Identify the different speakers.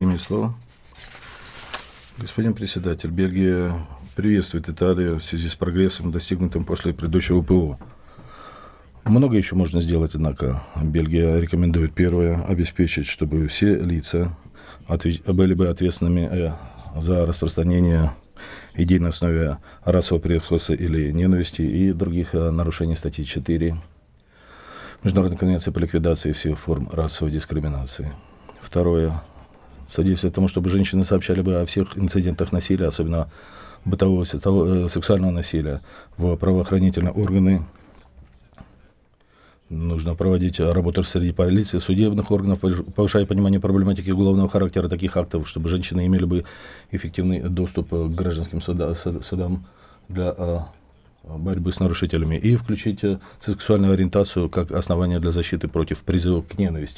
Speaker 1: имеет слово. Господин председатель, Бельгия приветствует Италию в связи с прогрессом, достигнутым после предыдущего ПО. Много еще можно сделать, однако. Бельгия рекомендует, первое, обеспечить, чтобы все лица были бы ответственными за распространение идей на основе расового превосходства или ненависти и других нарушений статьи 4 Международной конвенции по ликвидации всех форм расовой дискриминации. Второе. Содействие тому, чтобы женщины сообщали бы о всех инцидентах насилия, особенно бытового сексуального насилия, в правоохранительные органы. Нужно проводить работу среди полиции, судебных органов, повышая понимание проблематики уголовного характера таких актов, чтобы женщины имели бы эффективный доступ к гражданским судам для борьбы с нарушителями, и включить сексуальную ориентацию как основание для защиты против призыва к ненависти.